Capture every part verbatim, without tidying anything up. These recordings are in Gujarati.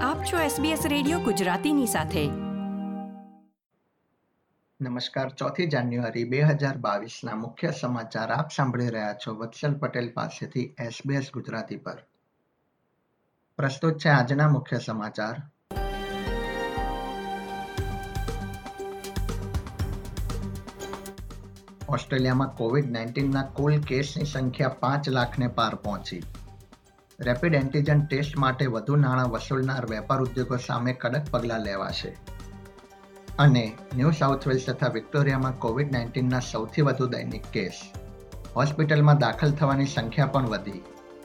આપ છો એસબીએસ રેડિયો ગુજરાતીની સાથે. નમસ્કાર. ચોથી જાન્યુઆરી બે હજાર બાવીસના મુખ્ય સમાચાર આપ સાંભળી રહ્યા છો વત્સલ પટેલ પાસેથી એસબીએસ ગુજરાતી પર. પ્રસ્તુત છે આજના મુખ્ય સમાચાર. ઓસ્ટ્રેલિયામાં કોવિડ નાઇન્ટીનના કુલ કેસની સંખ્યા પાંચ લાખને પાર પહોંચી. રેપિડ એન્ટીજન ટેસ્ટ માટે વધુ નાણાં વસૂલનાર વેપાર ઉદ્યોગો સામે કડક પગલાં લેવાશે. અને ન્યૂ સાઉથ વેલ્સ તથા વિક્ટોરિયામાં કોવિડ નાઇન્ટીનના સૌથી વધુ દૈનિક કેસ. હોસ્પિટલમાં દાખલ થવાની સંખ્યા પણ વધી.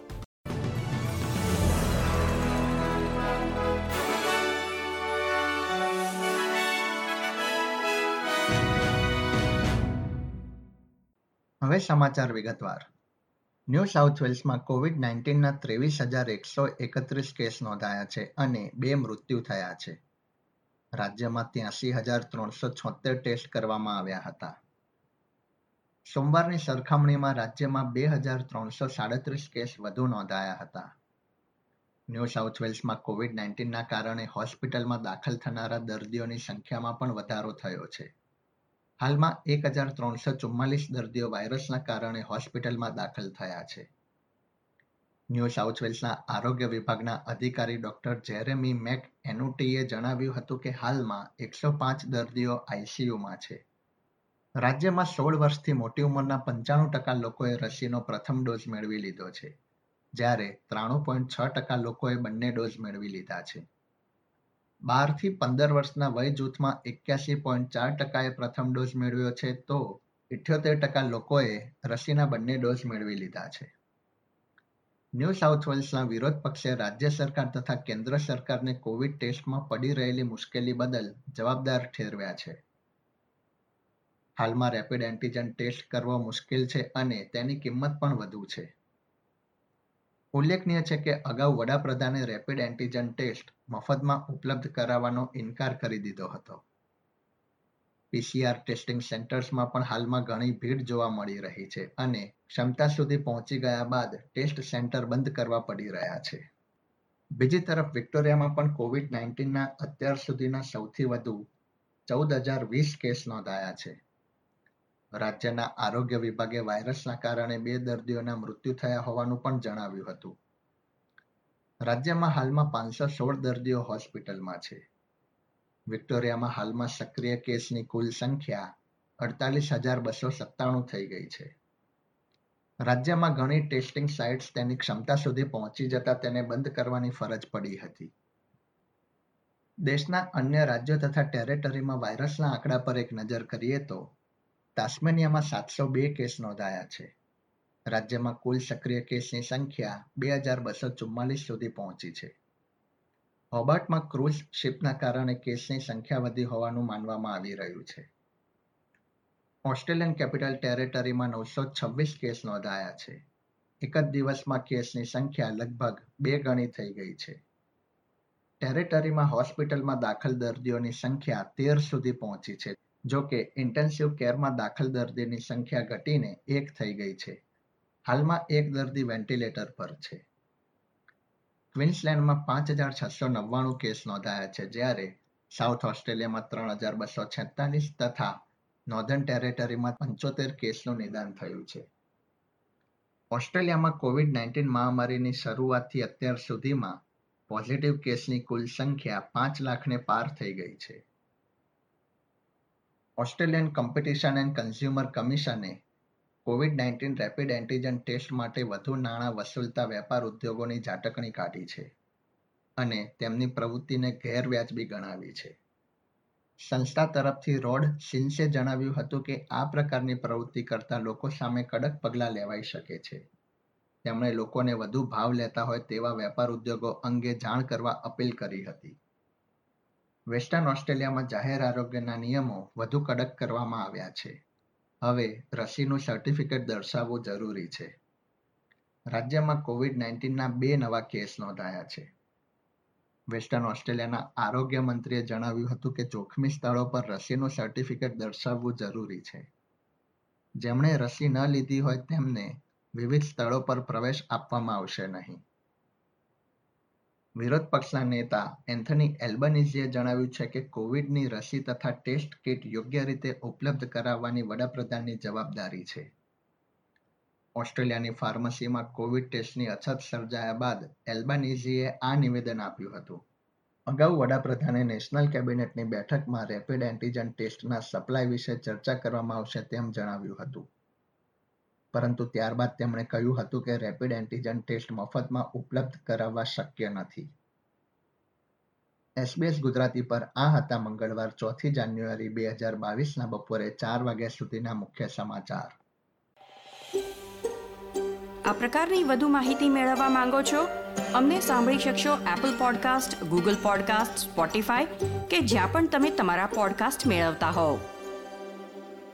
હવે સમાચાર વિગતવાર. ન્યૂ સાઉથ વેલ્સમાં કોવિડ નાઇન્ટીનના ત્રેવીસ હજાર એકસો એકત્રીસ કેસ નોંધાયા છે અને બે મૃત્યુ થયા છે. રાજ્યમાં ત્યાસી હજાર ત્રણસો છોતેર ટેસ્ટ કરવામાં આવ્યા હતા. સોમવારની સરખામણીમાં રાજ્યમાં બે હજાર ત્રણસો સાડત્રીસ કેસ વધુ નોંધાયા હતા. ન્યૂ સાઉથ વેલ્સમાં કોવિડ નાઇન્ટીનના કારણે હોસ્પિટલમાં દાખલ થનારા દર્દીઓની સંખ્યામાં પણ વધારો થયો છે. હાલમાં એક હજાર ત્રણસો ચુમ્માલીસ દર્દીઓ વાયરસના કારણે હોસ્પિટલમાં દાખલ થયા છે. ન્યૂ સાઉથ વેલ્સના આરોગ્ય વિભાગના અધિકારી ડોક્ટર જેરેમી મેક એનુટીએ જણાવ્યું હતું કે હાલમાં એકસો પાંચ દર્દીઓ આઈસીયુમાં છે. રાજ્યમાં સોળ વર્ષથી મોટી ઉંમરના પંચાણું ટકા લોકોએ રસીનો પ્રથમ ડોઝ મેળવી લીધો છે, જ્યારે ત્રાણું પોઈન્ટ છ ટકા લોકોએ બંને ડોઝ મેળવી લીધા છે. બારથી પંદર વર્ષના વય જૂથમાં એક્યાસી પોઈન્ટ ચાર ટકાએ પ્રથમ ડોઝ મેળવ્યો છે તો ઇઠ્યોતેર ટકા લોકોએ રસીના બંને ડોઝ મેળવી લીધા છે. ન્યૂ સાઉથ વેલ્સના વિરોધ પક્ષે રાજ્ય સરકાર તથા કેન્દ્ર સરકારને કોવિડ ટેસ્ટમાં પડી રહેલી મુશ્કેલી બદલ જવાબદાર ઠેરવ્યા છે. હાલમાં રેપિડ એન્ટીજન ટેસ્ટ કરવો મુશ્કેલ છે અને તેની કિંમત પણ વધુ છે. ઉલ્લેખનીય છે કે અગાઉ વડાપ્રધાને રેપિડ એન્ટીજન ટેસ્ટ મફતમાં ઉપલબ્ધ કરાવવાનો ઇનકાર કરી દીધો હતો. પીસીઆર ટેસ્ટિંગ સેન્ટર્સમાં પણ હાલમાં ઘણી ભીડ જોવા મળી રહી છે અને ક્ષમતા સુધી પહોંચી ગયા બાદ ટેસ્ટ સેન્ટર બંધ કરવા પડી રહ્યા છે. બીજી તરફ વિક્ટોરિયામાં પણ કોવિડ નાઇન્ટીનના અત્યાર સુધીના સૌથી વધુ ચૌદ હજાર વીસ કેસ નોંધાયા છે. રાજ્યના આરોગ્ય વિભાગે વાયરસના કારણે બે દર્દીઓના મૃત્યુ થયા હોવાનું પણ જણાવ્યું હતું. રાજ્યમાં હાલમાં પાંચસો સોળ દર્દીઓ હોસ્પિટલમાં છે. વિક્ટોરિયામાં હાલમાં સક્રિય કેસની કુલ સંખ્યા અડતાલીસ હજાર બસો સત્તાણું થઈ ગઈ છે. રાજ્યમાં ઘણી ટેસ્ટિંગ સાઇટ્સ તેની ક્ષમતા સુધી પહોંચી જતા તેને બંધ કરવાની ફરજ પડી હતી. દેશના અન્ય રાજ્યો તથા ટેરેટરીમાં વાયરસના આંકડા પર એક નજર કરીએ તો તાસ્મેનિયામાં સાતસો બે કેસ નોંધાયા છે. રાજ્યમાં કુલ સક્રિય કેસની સંખ્યા બે હજાર બસો ચુમ્માલીસ સુધી પહોંચી છે. હોબાર્ટમાં ક્રૂઝ શિપના કારણે કેસની સંખ્યા વધી હોવાનું માનવામાં આવી રહ્યું છે. ઓસ્ટ્રેલિયન કેપિટલ ટેરેટરીમાં નવસો છવ્વીસ કેસ નોંધાયા છે. એક જ દિવસમાં કેસની સંખ્યા લગભગ બે ગણી થઈ ગઈ છે. ટેરેટરીમાં હોસ્પિટલમાં દાખલ દર્દીઓની સંખ્યા તેર સુધી પહોંચી છે. જો કે ઇન્ટેન્સિવ કેરમાં દાખલ દર્દીની સંખ્યા ઘટીને એક થઈ ગઈ છે. હાલમાં એક દર્દી વેન્ટિલેટર પર છે. ક્વીન્સલેન્ડમાં પાંચ હજાર છસો નવ્વાણું કેસ નોંધાયા છે, જ્યારે સાઉથ ઓસ્ટ્રેલિયામાં ત્રણ હજાર બસો છેતાલીસ તથા નોર્ધન ટેરેટરીમાં પંચોતેર કેસનું નિદાન થયું છે. ઓસ્ટ્રેલિયામાં કોવિડ નાઇન્ટીન મહામારીની શરૂઆતથી અત્યાર સુધીમાં પોઝિટિવ કેસની કુલ સંખ્યા પાંચ લાખને પાર થઈ ગઈ છે. ઓસ્ટ્રેલિયન કોમ્પિટિશન એન્ડ કન્ઝ્યુમર કમિશને COVID nineteen rapid antigen test માટે વધુ નાણાં વસૂલતા વેપાર ઉદ્યોગોની ઝાટકણી કાઢી છે અને તેમની પ્રવૃત્તિને ગેરવ્યાજબી ગણાવી છે. સંસ્થા તરફથી રોડ સિન્સે જણાવ્યું હતું કે આ પ્રકારની પ્રવૃત્તિ કરતા લોકો સામે કડક પગલાં લેવાઈ શકે છે. તેમણે લોકોને વધુ ભાવ લેતા હોય તેવા વેપાર ઉદ્યોગો અંગે જાણ કરવા અપીલ કરી હતી. વેસ્ટર્ન ઓસ્ટ્રેલિયામાં જાહેર આરોગ્યના નિયમો વધુ કડક કરવામાં આવ્યા છે. હવે રસીનું સર્ટિફિકેટ દર્શાવવું જરૂરી છે. રાજ્યમાં કોવિડ નાઇન્ટીનના બે નવા કેસ નોંધાયા છે. વેસ્ટર્ન ઓસ્ટ્રેલિયાના આરોગ્ય મંત્રીએ જણાવ્યું હતું કે જોખમી સ્થળો પર રસીનું સર્ટિફિકેટ દર્શાવવું જરૂરી છે. જેમણે રસી ન લીધી હોય તેમને વિવિધ સ્થળો પર પ્રવેશ આપવામાં આવશે નહીં. વિરોધ પક્ષના નેતા એન્થની એલ્બનીઝીએ જણાવ્યું છે કે કોવિડની રસી તથા ટેસ્ટ કિટ યોગ્ય રીતે ઉપલબ્ધ કરાવવાની વડાપ્રધાનની જવાબદારી છે. ઓસ્ટ્રેલિયાની ફાર્મસીમાં કોવિડ ટેસ્ટની અછત સર્જાયા બાદ એલ્બનીઝીએ આ નિવેદન આપ્યું હતું. અગાઉ વડાપ્રધાને નેશનલ કેબિનેટની બેઠકમાં રેપિડ એન્ટીજન ટેસ્ટના સપ્લાય વિશે ચર્ચા કરવામાં આવશે તેમ જણાવ્યું હતું. પરંતુ ત્યારબાદ તેમણે કહ્યું હતું કે રેપિડ એન્ટીજન ટેસ્ટ મફતમાં ઉપલબ્ધ કરાવવા શક્ય નથી. એસબીએસ ગુજરાતી પર આ હતા મંગળવાર ચોથી જાન્યુઆરી બે હજાર બાવીસના બપોરે ચાર વાગ્યા સુધીના મુખ્ય સમાચાર. આ પ્રકારની વધુ માહિતી મેળવવા માંગો છો? અમને સાંભળી શકશો Apple podcast, Google podcast, Spotify કે જ્યાં પણ તમે તમારા પોડકાસ્ટ મેળવતા હોવ.